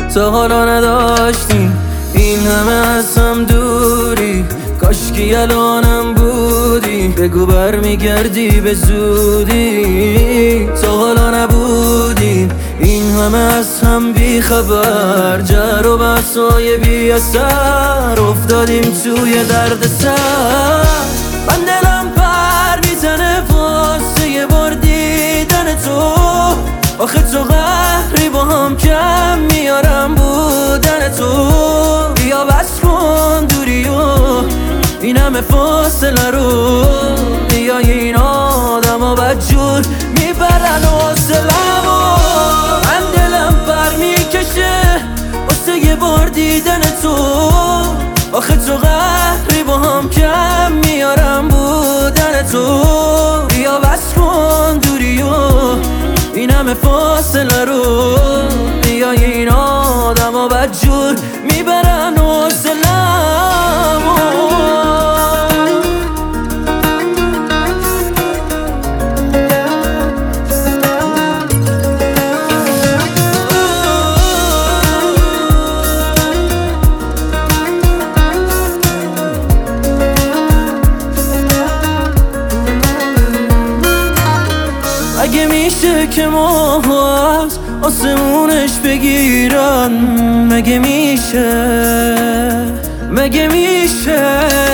تا حالا نداشتیم این همه از هم دوری، کاشکی الانم بودی، بگو برمیگردی به زودی. تا حالا نبودیم این همه از هم بی خبر، جر و بحثای بی اثر، افتادیم توی درد سر. من دلم پر میزنه واسه یه بار دیدن تو، آخه تو قهری با هم کم میارم بودن تو. بیا بس کن دوری و این همه فاصله رو، بیا این آدم ها بدجور میبرن حوصله‌مو. من دلم پر میکشه واسه یه بار دیدن تو، آخه تو قهری با هم کم میارم بودن تو. بیا بس کن دوری و این همه فاصله رو، بیا این آدم ها بدجور میبرن حوصله‌مو. اگه میشه که ماها از آسمونش بگیرن، مگه میشه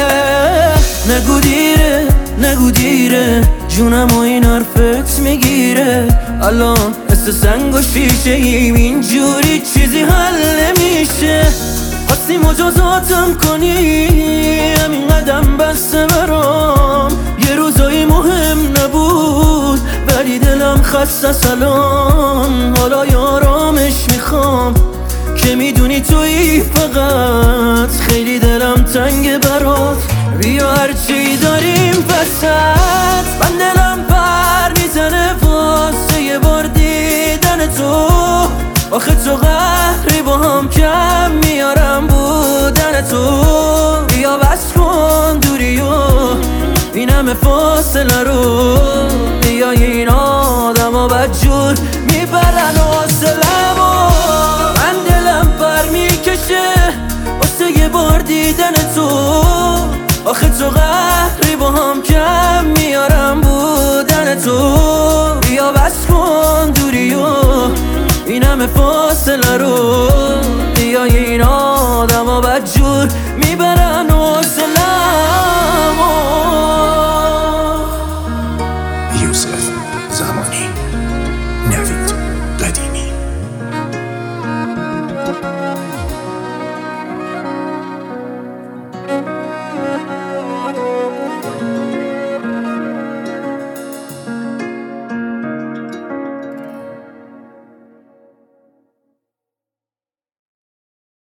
نگو دیره جونم و این حرفت میگیره. الان مثل سنگ و شیشه ایم، اینجوری چیزی حل نمیشه. خواستی مجازاتم کنی همین قدم بسته برام، یه روزایی مهم نبود ولی دلم خسته الان. حالا یارامش میخوام که میدونی تویی فقط، خیلی دلم تنگ برات، بیا هرچی داریم وسط. من دلم پر میزنه واسه یه بار دیدن تو، آخه تو قهری با هم کم میارم بودن تو. بیا بس کن دوری و این همه فاصله رو، بیا این آدم ها بدجور میبرن حوصله‌مو. من دلم پر میکشه واسه یه بار دیدن تو، آخه تو قهری با هم کم میارم بودن تو. بیا بس کن دوری و این همه فاصله رو، بیا این آدم ها بدجور میبرن